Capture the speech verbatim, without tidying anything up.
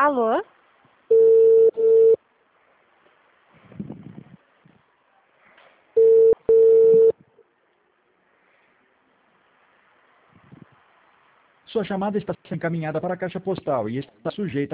Alô? Sua chamada está sendo encaminhada para a caixa postal e está sujeita